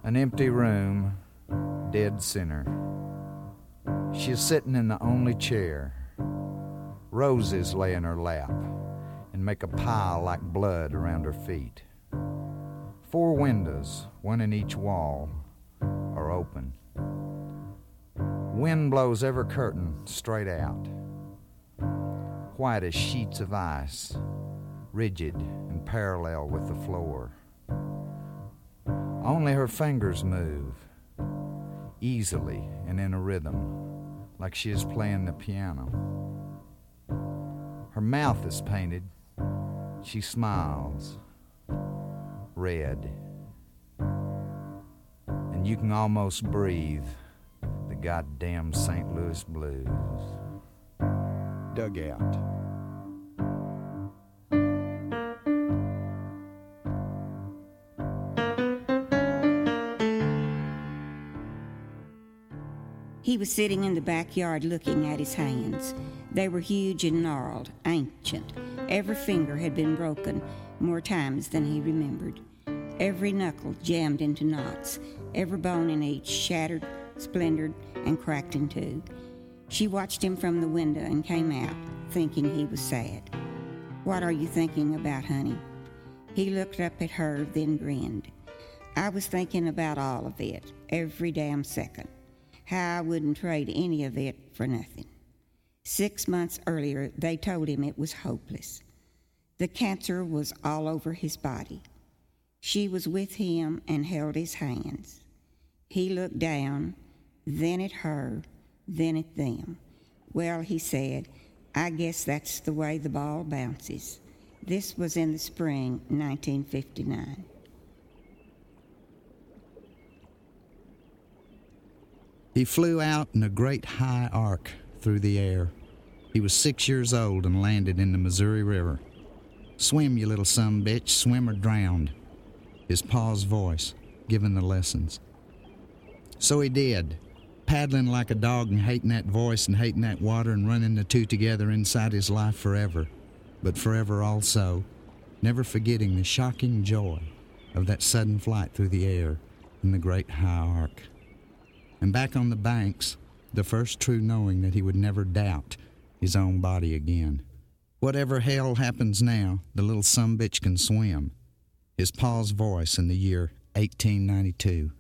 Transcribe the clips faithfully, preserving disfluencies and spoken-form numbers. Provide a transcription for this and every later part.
An empty room, dead center. She is sitting in the only chair. Roses lay in her lap and make a pile like blood around her feet. Four windows, one in each wall, are open. Wind blows every curtain straight out, white as sheets of ice, rigid and parallel with the floor. Only her fingers move, easily and in a rhythm, like she is playing the piano. Her mouth is painted. She smiles, red, and you can almost breathe the goddamn Saint Louis blues. Dugout. He was sitting in the backyard looking at his hands. They were huge and gnarled, ancient. Every finger had been broken more times than he remembered. Every knuckle jammed into knots, every bone in each shattered, splintered, and cracked in two. She watched him from the window and came out, thinking he was sad. "What are you thinking about, honey?" He looked up at her, then grinned. "I was thinking about all of it, every damn second. How I wouldn't trade any of it for nothing." Six months earlier, they told him it was hopeless. The cancer was all over his body. She was with him and held his hands. He looked down, then at her, then at them. "Well," he said, "I guess that's the way the ball bounces." This was in the spring, nineteen fifty-nine. He flew out in a great high arc through the air. He was six years old and landed in the Missouri River. "Swim, you little sumbitch, swim or drown." His pa's voice, giving the lessons. So he did, paddling like a dog and hating that voice and hating that water and running the two together inside his life forever, but forever also, never forgetting the shocking joy of that sudden flight through the air in the great high arc. And back on the banks, the first true knowing that he would never doubt his own body again. Whatever hell happens now, the little sumbitch can swim. His pa's voice in the year eighteen ninety-two.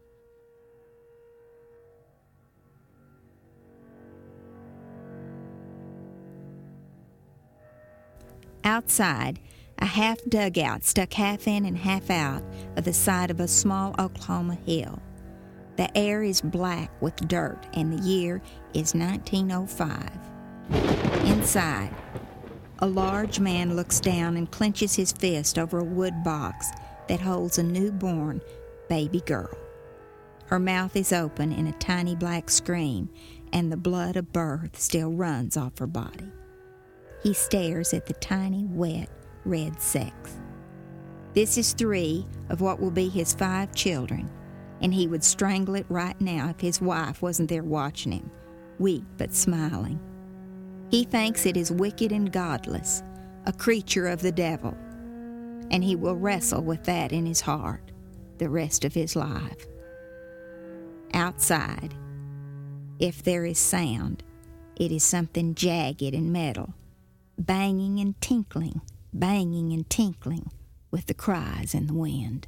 Outside, a half dugout stuck half in and half out of the side of a small Oklahoma hill. The air is black with dirt, and the year is nineteen oh five. Inside, a large man looks down and clenches his fist over a wood box that holds a newborn baby girl. Her mouth is open in a tiny black scream, and the blood of birth still runs off her body. He stares at the tiny, wet, red sex. This is three of what will be his five children, and he would strangle it right now if his wife wasn't there watching him, weak but smiling. He thinks it is wicked and godless, a creature of the devil, and he will wrestle with that in his heart the rest of his life. Outside, if there is sound, it is something jagged and metal, banging and tinkling, banging and tinkling with the cries in the wind.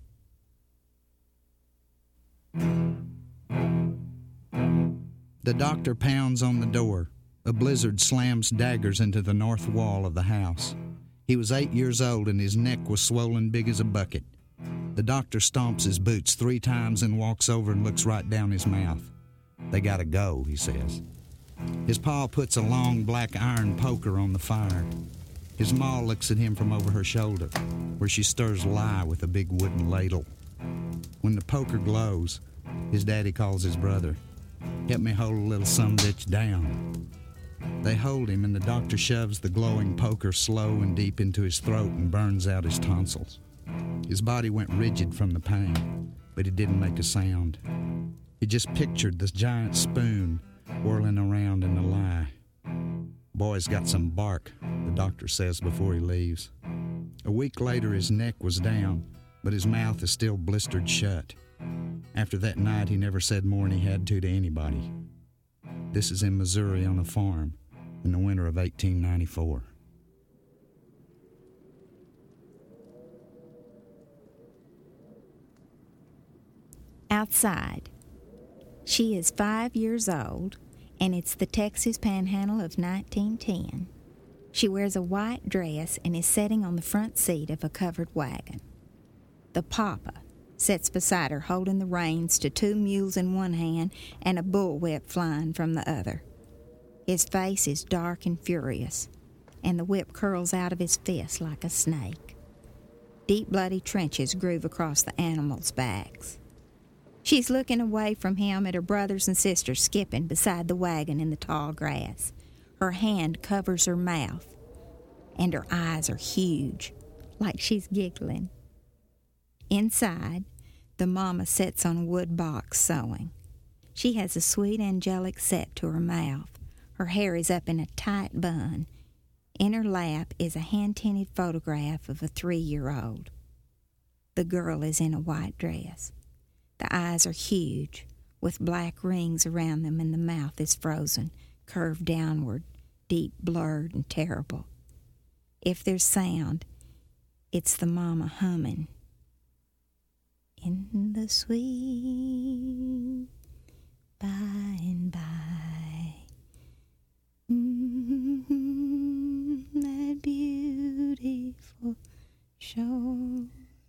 The doctor pounds on the door. A blizzard slams daggers into the north wall of the house. He was eight years old and his neck was swollen big as a bucket. The doctor stomps his boots three times and walks over and looks right down his mouth. "They gotta go," he says. His pa puts a long black iron poker on the fire. His ma looks at him from over her shoulder, where she stirs lye with a big wooden ladle. When the poker glows, his daddy calls his brother. "Help me hold a little sumbitch down." They hold him, and the doctor shoves the glowing poker slow and deep into his throat and burns out his tonsils. His body went rigid from the pain, but he didn't make a sound. He just pictured this giant spoon whirling around in the lye. "Boy's got some bark," the doctor says before he leaves. A week later, his neck was down, but his mouth is still blistered shut. After that night, he never said more than he had to to anybody. This is in Missouri on a farm in the winter of eighteen ninety-four. Outside. She is five years old, and it's the Texas Panhandle of nineteen ten. She wears a white dress and is sitting on the front seat of a covered wagon. The papa sits beside her holding the reins to two mules in one hand and a bullwhip flying from the other. His face is dark and furious, and the whip curls out of his fist like a snake. Deep bloody trenches groove across the animals' backs. She's looking away from him at her brothers and sisters skipping beside the wagon in the tall grass. Her hand covers her mouth, and her eyes are huge, like she's giggling. Inside, the mama sits on a wood box sewing. She has a sweet angelic set to her mouth. Her hair is up in a tight bun. In her lap is a hand-tinted photograph of a three-year-old. The girl is in a white dress. The eyes are huge, with black rings around them, and the mouth is frozen, curved downward, deep, blurred, and terrible. If there's sound, it's the mama humming. In the sweet by and by, mm-hmm, that beautiful shore.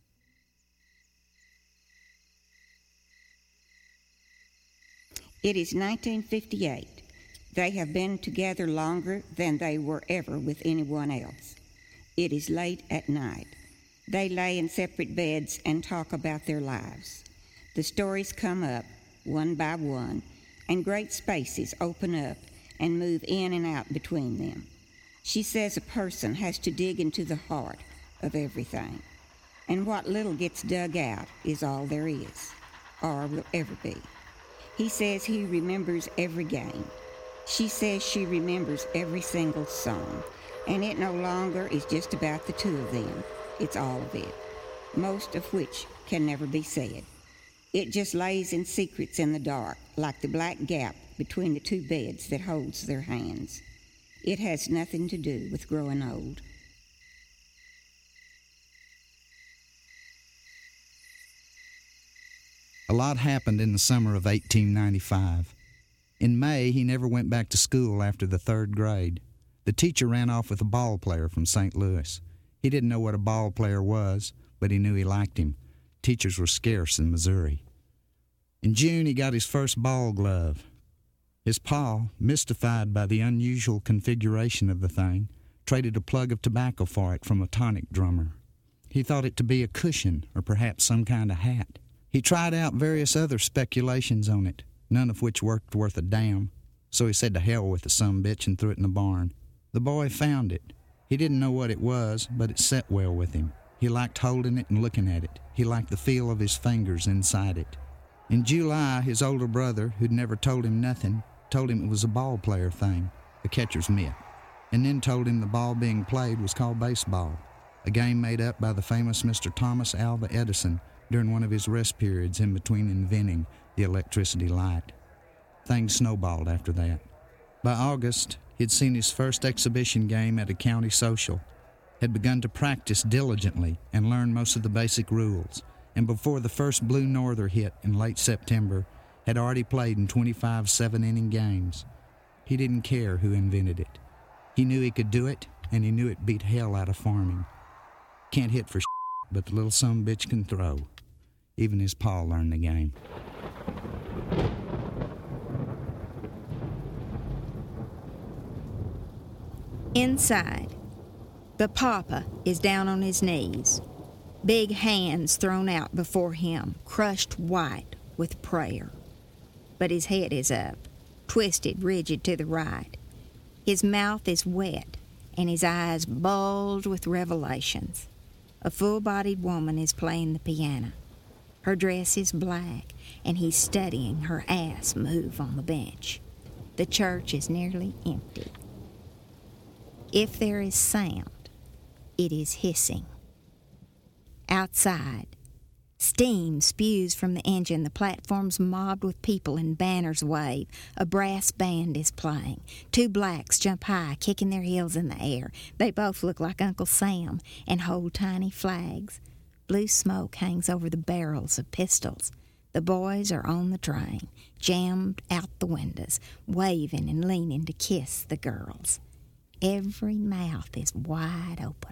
It is nineteen fifty-eight. They have been together longer than they were ever with anyone else. It is late at night. They lay in separate beds and talk about their lives. The stories come up, one by one, and great spaces open up and move in and out between them. She says a person has to dig into the heart of everything, and what little gets dug out is all there is, or will ever be. He says he remembers every game. She says she remembers every single song, and it no longer is just about the two of them. It's all of it, most of which can never be said. It just lays in secrets in the dark, like the black gap between the two beds that holds their hands. It has nothing to do with growing old. A lot happened in the summer of eighteen ninety-five. In May, he never went back to school after the third grade. The teacher ran off with a ball player from Saint Louis. He didn't know what a ball player was, but he knew he liked him. Teachers were scarce in Missouri. In June, he got his first ball glove. His pa, mystified by the unusual configuration of the thing, traded a plug of tobacco for it from a tonic drummer. He thought it to be a cushion or perhaps some kind of hat. He tried out various other speculations on it, none of which worked worth a damn, so he said to hell with the sumbitch and threw it in the barn. The boy found it. He didn't know what it was, but it set well with him. He liked holding it and looking at it. He liked the feel of his fingers inside it. In July, his older brother, who'd never told him nothing, told him it was a ball player thing, a catcher's mitt, and then told him the ball being played was called baseball, a game made up by the famous Mister Thomas Alva Edison during one of his rest periods in between inventing the electricity light. Things snowballed after that. By August, he'd seen his first exhibition game at a county social, had begun to practice diligently and learn most of the basic rules, and before the first Blue Norther hit in late September, had already played in twenty-five seven-inning games. He didn't care who invented it. He knew he could do it, and he knew it beat hell out of farming. Can't hit for shit, but the little sumbitch can throw. Even his pa learned the game. Inside, the papa is down on his knees, big hands thrown out before him, crushed white with prayer. But his head is up, twisted rigid to the right. His mouth is wet, and his eyes bulge with revelations. A full-bodied woman is playing the piano. Her dress is black, and he's studying her ass move on the bench. The church is nearly empty. If there is sound, it is hissing. Outside, Steam spews from the engine. The platform's mobbed with people and banners wave. A brass band is playing. Two blacks jump high, kicking their heels in the air. They both look like Uncle Sam and hold tiny flags. Blue smoke hangs over the barrels of pistols. The boys are on the train, jammed out the windows, waving and leaning to kiss the girls. Every mouth is wide open.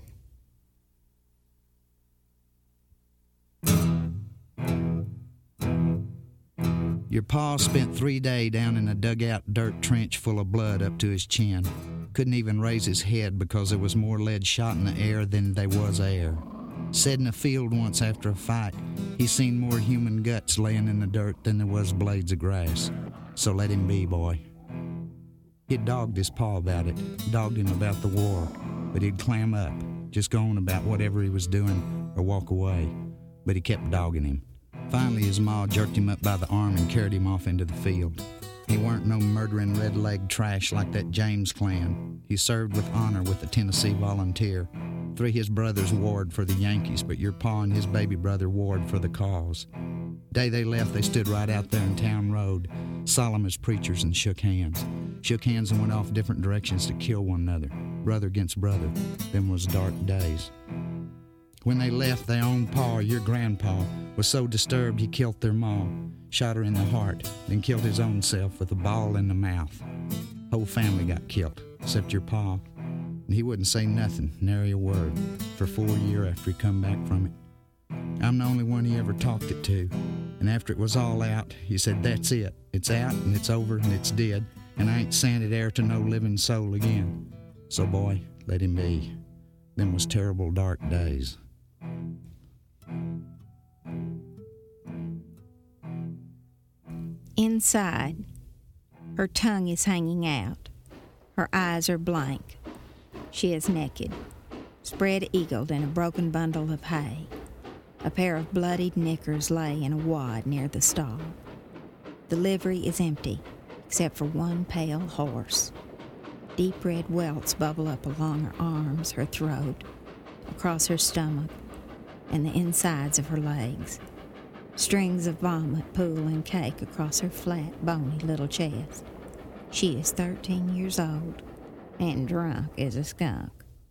Your pa spent three days down in a dugout dirt trench full of blood up to his chin. Couldn't even raise his head because there was more lead shot in the air than there was air. Said in a field once after a fight, he seen more human guts laying in the dirt than there was blades of grass. So let him be, boy. He'd dogged his pa about it, dogged him about the war, but he'd clam up, just go on about whatever he was doing or walk away. But he kept dogging him. Finally, his ma jerked him up by the arm and carried him off into the field. He weren't no murdering red-leg trash like that James clan. He served with honor with the Tennessee Volunteer. Three of his brothers warred for the Yankees, but your pa and his baby brother warred for the cause. Day they left, they stood right out there in Town Road, solemn as preachers, and shook hands. Shook hands and went off different directions to kill one another, brother against brother. Them was dark days. When they left, their own pa, your grandpa, was so disturbed he killed their ma, shot her in the heart, then killed his own self with a ball in the mouth. Whole family got killed, except your pa. And he wouldn't say nothing, nary a word, for four years after he come back from it. I'm the only one he ever talked it to. And after it was all out, he said, that's it. It's out, and it's over, and it's dead, and I ain't sent it air to no living soul again. So, boy, let him be. Them was terrible dark days. Inside, her tongue is hanging out. Her eyes are blank. She is naked, spread-eagled in a broken bundle of hay. A pair of bloodied knickers lay in a wad near the stall. The livery is empty, except for one pale horse. Deep red welts bubble up along her arms, her throat, across her stomach, and the insides of her legs. Strings of vomit pool and cake across her flat, bony little chest. She is thirteen years old and drunk as a skunk.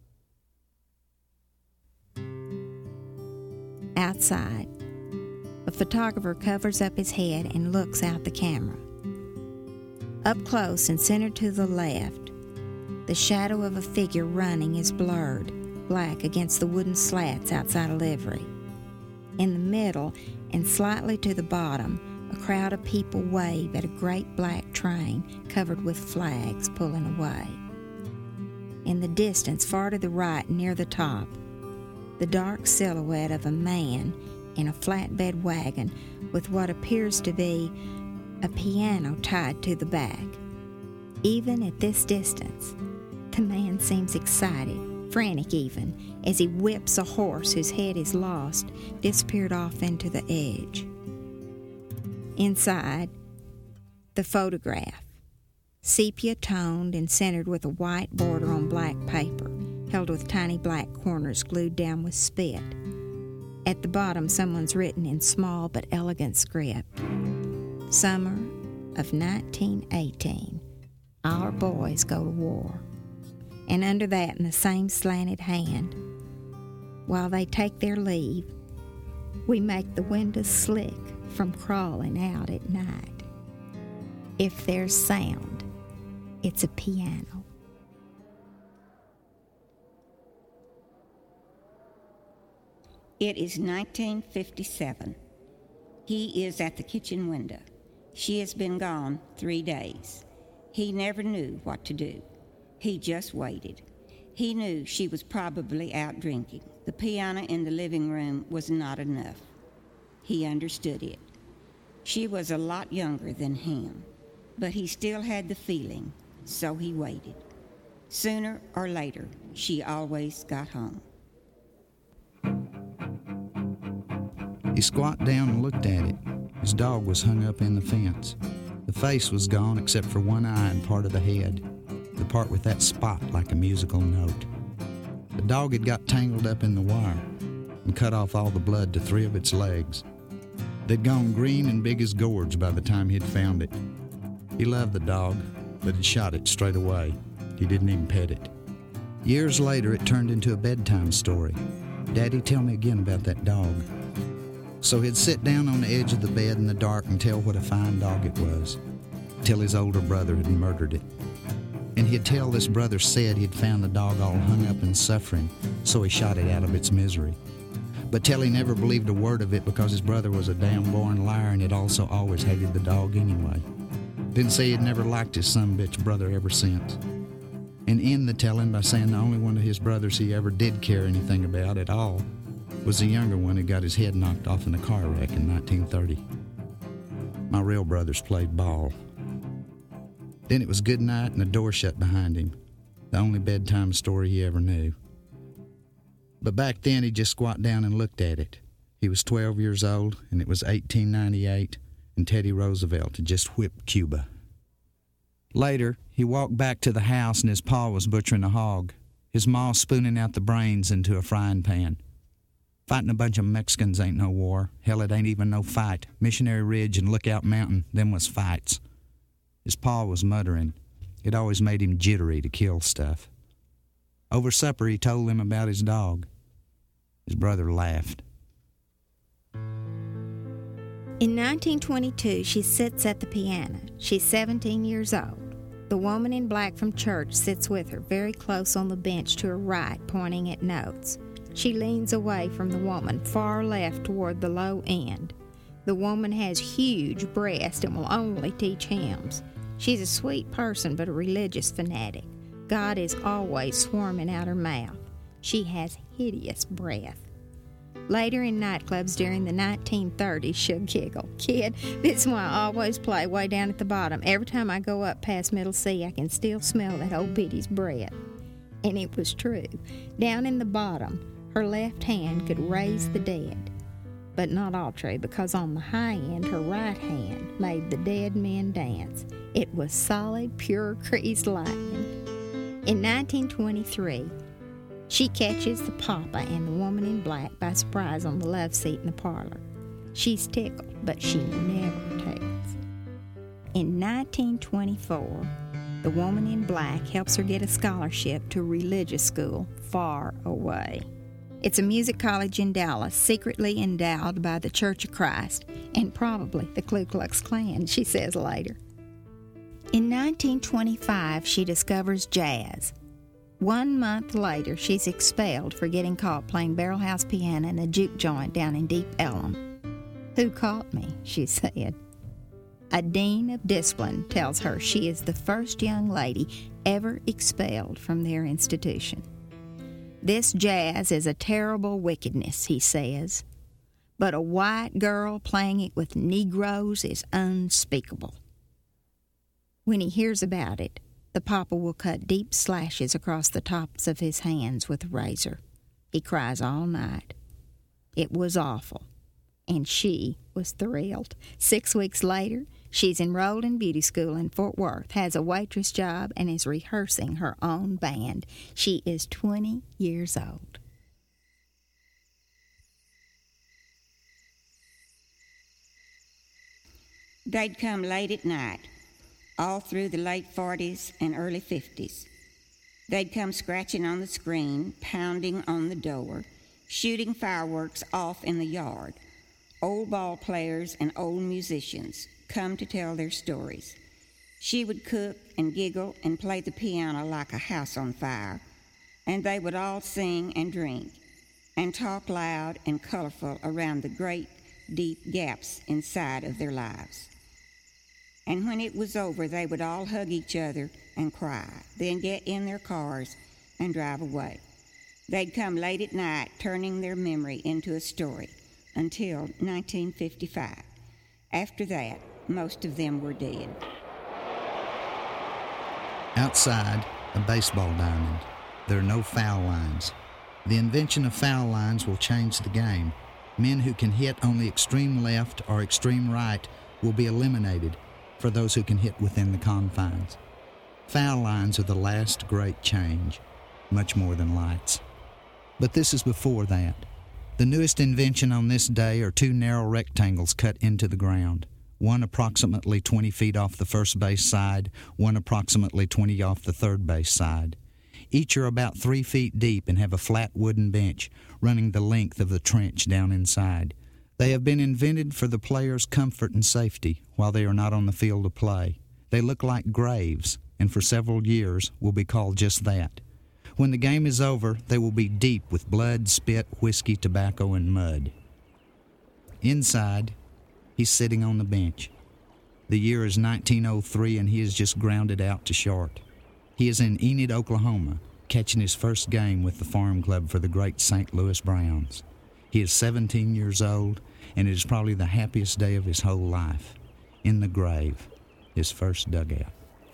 Outside, a photographer covers up his head and looks out the camera. Up close and centered to the left, the shadow of a figure running is blurred, black against the wooden slats outside a livery. In the middle and slightly to the bottom, a crowd of people wave at a great black train covered with flags pulling away. In the distance, far to the right near the top, the dark silhouette of a man in a flatbed wagon with what appears to be a piano tied to the back. Even at this distance, the man seems excited, frantic even, as he whips a horse whose head is lost, disappeared off into the edge. Inside, the photograph, sepia-toned and centered with a white border on black paper, held with tiny black corners glued down with spit. At the bottom, someone's written in small but elegant script, Summer of nineteen eighteen, our boys go to war. And under that, in the same slanted hand, while they take their leave, we make the windows slick from crawling out at night. If there's sound, it's a piano. It is nineteen fifty-seven. He is at the kitchen window. She has been gone three days. He never knew what to do. He just waited. He knew she was probably out drinking. The piano in the living room was not enough. He understood it. She was a lot younger than him, but he still had the feeling, so he waited. Sooner or later, she always got home. He squatted down and looked at it. His dog was hung up in the fence. The face was gone except for one eye and part of the head, the part with that spot like a musical note. The dog had got tangled up in the wire. and cut off all the blood to three of its legs. They'd gone green and big as gourds by the time he'd found it. He loved the dog, but had shot it straight away. He didn't even pet it. Years later, it turned into a bedtime story. Daddy, tell me again about that dog. So he'd sit down on the edge of the bed in the dark and tell what a fine dog it was, till his older brother had murdered it. And he'd tell this brother said he'd found the dog all hung up and suffering, so he shot it out of its misery. But tell he never believed a word of it because his brother was a damn born liar and had also always hated the dog anyway. Then say he'd never liked his son bitch brother ever since. And end the telling by saying the only one of his brothers he ever did care anything about at all was the younger one who got his head knocked off in a car wreck in nineteen thirty. My real brothers played ball. Then it was good night and the door shut behind him, the only bedtime story he ever knew. But back then he just squat down and looked at it. He was twelve years old, and it was eighteen ninety-eight, and Teddy Roosevelt had just whipped Cuba. Later, he walked back to the house and his pa was butchering a hog, his ma spooning out the brains into a frying pan. Fighting a bunch of Mexicans ain't no war. Hell, it ain't even no fight. Missionary Ridge and Lookout Mountain, them was fights. His pa was muttering. It always made him jittery to kill stuff. Over supper, he told him about his dog. His brother laughed. In nineteen twenty-two, she sits at the piano. She's seventeen years old. The woman in black from church sits with her, very close on the bench to her right, pointing at notes. She leans away from the woman, far left toward the low end. The woman has huge breasts and will only teach hymns. She's a sweet person, but a religious fanatic. God is always swarming out her mouth. She has hideous breath. Later in nightclubs during the nineteen thirties, she'll giggle. Kid, this is why I always play way down at the bottom. Every time I go up past Middle C, I can still smell that old biddy's breath. And it was true. Down in the bottom, her left hand could raise the dead. But not all true, because on the high end, her right hand made the dead men dance. It was solid, pure greased lightning. In nineteen twenty-three, she catches the papa and the woman in black by surprise on the love seat in the parlor. She's tickled, but she never tells. In nineteen twenty-four, the woman in black helps her get a scholarship to a religious school far away. It's a music college in Dallas, secretly endowed by the Church of Christ and probably the Ku Klux Klan, she says later. In nineteen twenty-five, she discovers jazz. One month later, she's expelled for getting caught playing barrelhouse piano in a juke joint down in Deep Ellum. Who caught me, she said. A dean of discipline tells her she is the first young lady ever expelled from their institution. This jazz is a terrible wickedness, he says, but a white girl playing it with Negroes is unspeakable. When he hears about it, the papa will cut deep slashes across the tops of his hands with a razor. He cries all night. It was awful, and she was thrilled. Six weeks later, she's enrolled in beauty school in Fort Worth, has a waitress job, and is rehearsing her own band. She is twenty years old. They'd come late at night, all through the late forties and early fifties. They'd come scratching on the screen, pounding on the door, shooting fireworks off in the yard. Old ball players and old musicians come to tell their stories. She would cook and giggle and play the piano like a house on fire, and they would all sing and drink and talk loud and colorful around the great, deep gaps inside of their lives. And when it was over, they would all hug each other and cry, then get in their cars and drive away. They'd come late at night, turning their memory into a story, until nineteen fifty-five. After that, most of them were dead. Outside, a baseball diamond. There are no foul lines. The invention of foul lines will change the game. Men who can hit on the extreme left or extreme right will be eliminated for those who can hit within the confines. Foul lines are the last great change, much more than lights. But this is before that. The newest invention on this day are two narrow rectangles cut into the ground, one approximately twenty feet off the first base side, one approximately twenty off the third base side. Each are about three feet deep and have a flat wooden bench running the length of the trench down inside. They have been invented for the players' comfort and safety while they are not on the field of play. They look like graves, and for several years will be called just that. When the game is over, they will be deep with blood, spit, whiskey, tobacco, and mud. Inside, he's sitting on the bench. The year is nineteen oh three, and he is just grounded out to short. He is in Enid, Oklahoma, catching his first game with the farm club for the great Saint Louis Browns. He is seventeen years old, and it is probably the happiest day of his whole life. In the grave, his first dugout.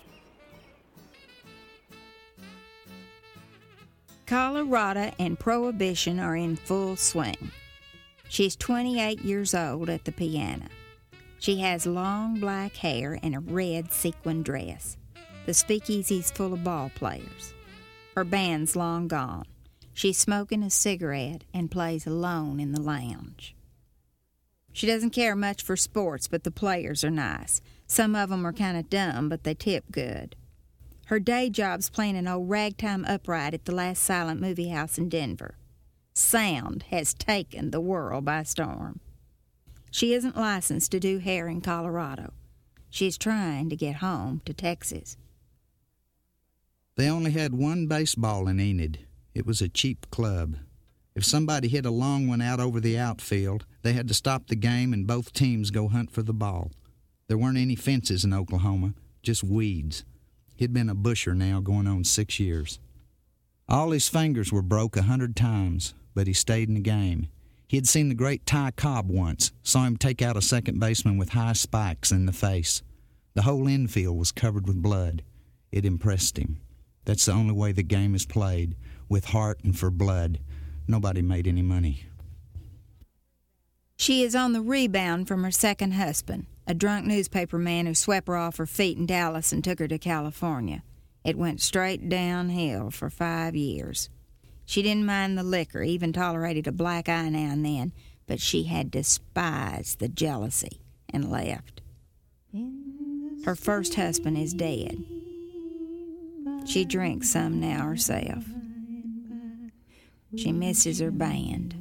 Colorado and Prohibition are in full swing. She's twenty-eight years old at the piano. She has long black hair and a red sequin dress. The speakeasy's full of ball players. Her band's long gone. She's smoking a cigarette and plays alone in the lounge. She doesn't care much for sports, but the players are nice. Some of them are kind of dumb, but they tip good. Her day job's playing an old ragtime upright at the last silent movie house in Denver. Sound has taken the world by storm. She isn't licensed to do hair in Colorado. She's trying to get home to Texas. They only had one baseball in Enid. It was a cheap club. If somebody hit a long one out over the outfield, they had to stop the game and both teams go hunt for the ball. There weren't any fences in Oklahoma, just weeds. He'd been a busher now going on six years. All his fingers were broke a hundred times, but he stayed in the game. He had seen the great Ty Cobb once, saw him take out a second baseman with high spikes in the face. The whole infield was covered with blood. It impressed him. That's the only way the game is played, with heart and for blood. Nobody made any money. She is on the rebound from her second husband, a drunk newspaper man who swept her off her feet in Dallas and took her to California. It went straight downhill for five years. She didn't mind the liquor, even tolerated a black eye now and then, but she had despised the jealousy and left. Her first husband is dead. She drinks some now herself. She misses her band.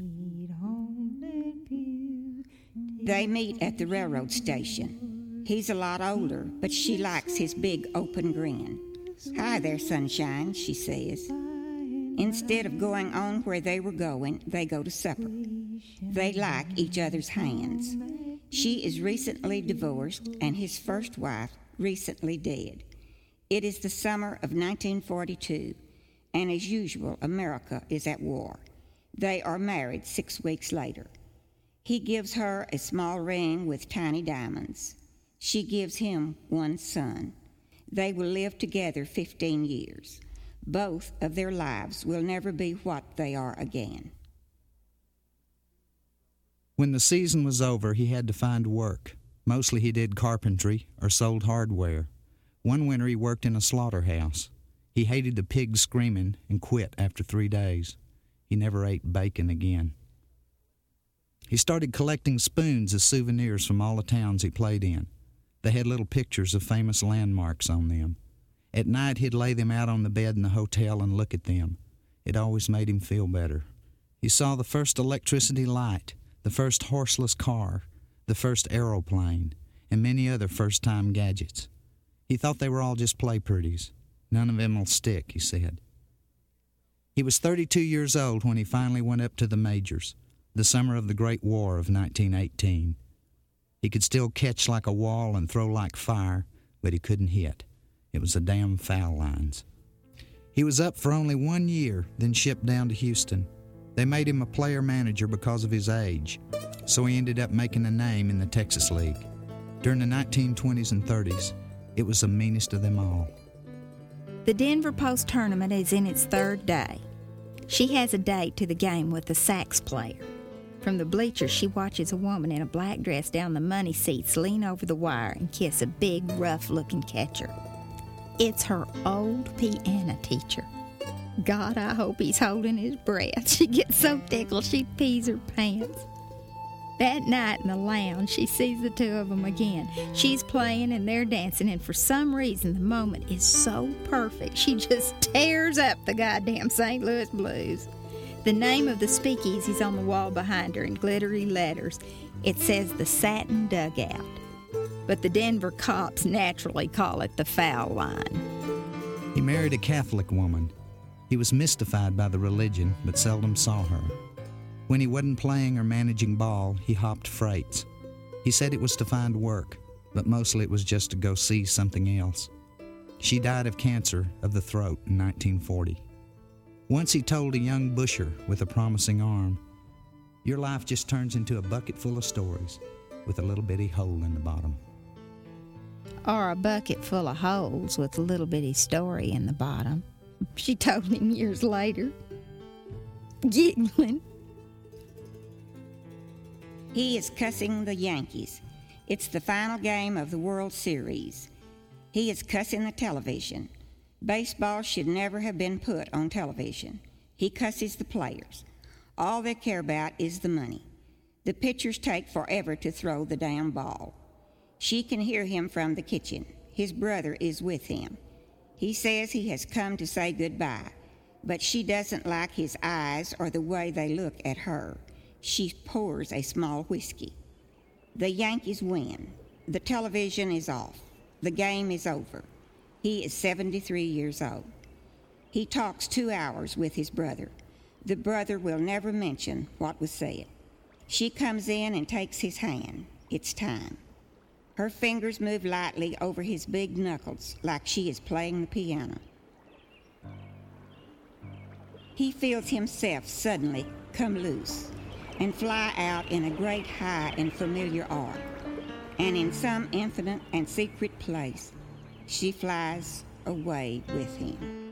They meet at the railroad station. He's a lot older, but she likes his big open grin. "Hi there, sunshine," she says. Instead of going on where they were going, they go to supper. They like each other's hands. She is recently divorced, and his first wife recently dead. It is the summer of nineteen forty-two, and as usual, America is at war. They are married six weeks later. He gives her a small ring with tiny diamonds. She gives him one son. They will live together fifteen years. Both of their lives will never be what they are again. When the season was over, he had to find work. Mostly he did carpentry or sold hardware. One winter he worked in a slaughterhouse. He hated the pigs screaming and quit after three days. He never ate bacon again. He started collecting spoons as souvenirs from all the towns he played in. They had little pictures of famous landmarks on them. At night he'd lay them out on the bed in the hotel and look at them. It always made him feel better. He saw the first electricity light, the first horseless car, the first aeroplane, and many other first-time gadgets. He thought they were all just play pretties. None of them will stick, he said. He was thirty-two years old when he finally went up to the majors, the summer of the Great War of nineteen eighteen. He could still catch like a wall and throw like fire, but he couldn't hit. It was the damn foul lines. He was up for only one year, then shipped down to Houston. They made him a player manager because of his age, so he ended up making a name in the Texas League. During the nineteen twenties and thirties, it was the meanest of them all. The Denver Post tournament is in its third day. She has a date to the game with a sax player. From the bleachers, she watches a woman in a black dress down the money seats lean over the wire and kiss a big, rough-looking catcher. It's her old piano teacher. God, I hope he's holding his breath. She gets so tickled she pees her pants. That night in the lounge, she sees the two of them again. She's playing and they're dancing, and for some reason, the moment is so perfect, she just tears up the goddamn Saint Louis Blues. The name of the speakeasy's on the wall behind her in glittery letters. It says the Satin Dugout, but the Denver cops naturally call it the Foul Line. He married a Catholic woman. He was mystified by the religion, but seldom saw her. When he wasn't playing or managing ball, he hopped freights. He said it was to find work, but mostly it was just to go see something else. She died of cancer of the throat in nineteen forty. Once he told a young busher with a promising arm, "Your life just turns into a bucket full of stories with a little bitty hole in the bottom." Or a bucket full of holes with a little bitty story in the bottom, she told him years later, giggling. He is cussing the Yankees. It's the final game of the World Series. He is cussing the television. Baseball should never have been put on television. He cusses the players. All they care about is the money. The pitchers take forever to throw the damn ball. She can hear him from the kitchen. His brother is with him. He says he has come to say goodbye, but she doesn't like his eyes or the way they look at her. She pours a small whiskey. The Yankees win. The television is off. The game is over. He is seventy-three years old. He talks two hours with his brother. The brother will never mention what was said. She comes in and takes his hand. It's time. Her fingers move lightly over his big knuckles like she is playing the piano. He feels himself suddenly come loose and fly out in a great high and familiar arc. And in some infinite and secret place, she flies away with him.